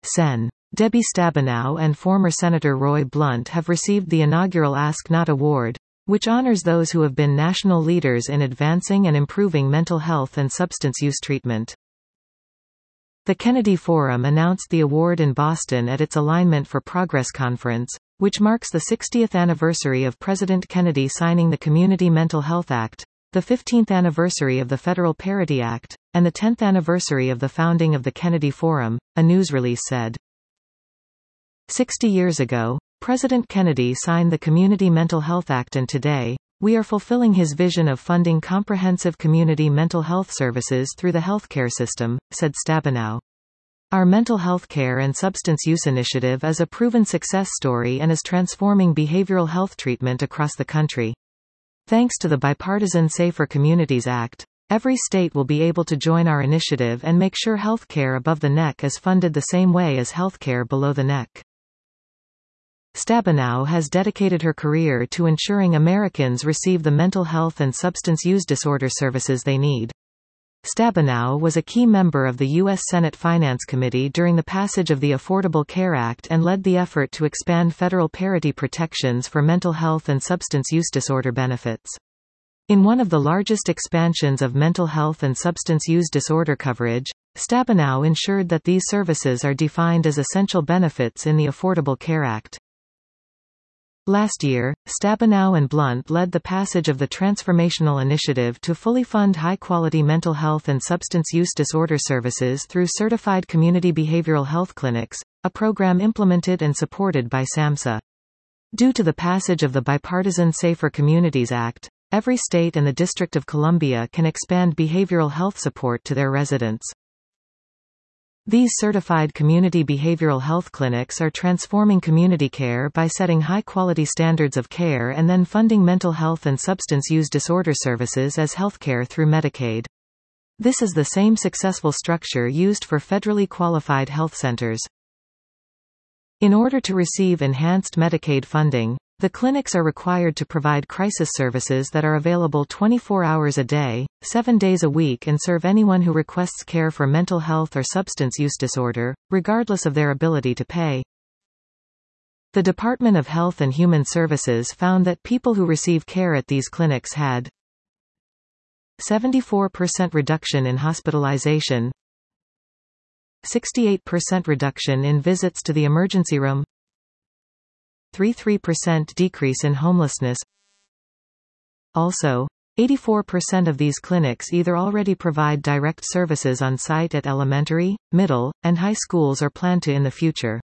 Sen. Debbie Stabenow and former Senator Roy Blunt have received the inaugural Ask Not Award, which honors those who have been national leaders in advancing and improving mental health and substance use treatment. The Kennedy Forum announced the award in Boston at its Alignment for Progress conference, which marks the 60th anniversary of President Kennedy signing the Community Mental Health Act, the 15th anniversary of the Federal Parity Act, and the 10th anniversary of the founding of the Kennedy Forum, a news release said. 60 years ago, President Kennedy signed the Community Mental Health Act, and today, we are fulfilling his vision of funding comprehensive community mental health services through the healthcare system, said Stabenow. Our mental health care and substance use initiative is a proven success story and is transforming behavioral health treatment across the country. Thanks to the bipartisan Safer Communities Act, every state will be able to join our initiative and make sure health care above the neck is funded the same way as health care below the neck. Stabenow has dedicated her career to ensuring Americans receive the mental health and substance use disorder services they need. Stabenow was a key member of the U.S. Senate Finance Committee during the passage of the Affordable Care Act and led the effort to expand federal parity protections for mental health and substance use disorder benefits. In one of the largest expansions of mental health and substance use disorder coverage, Stabenow ensured that these services are defined as essential benefits in the Affordable Care Act. Last year, Stabenow and Blunt led the passage of the Transformational Initiative to fully fund high-quality mental health and substance use disorder services through certified community behavioral health clinics, a program implemented and supported by SAMHSA. Due to the passage of the bipartisan Safer Communities Act, every state and the District of Columbia can expand behavioral health support to their residents. These certified community behavioral health clinics are transforming community care by setting high-quality standards of care and then funding mental health and substance use disorder services as healthcare through Medicaid. This is the same successful structure used for federally qualified health centers. In order to receive enhanced Medicaid funding, the clinics are required to provide crisis services that are available 24 hours a day, 7 days a week, and serve anyone who requests care for mental health or substance use disorder, regardless of their ability to pay. The Department of Health and Human Services found that people who receive care at these clinics had 74% reduction in hospitalization, 68% reduction in visits to the emergency room, 33% decrease in homelessness. Also, 84% of these clinics either already provide direct services on site at elementary, middle, and high schools or plan to in the future.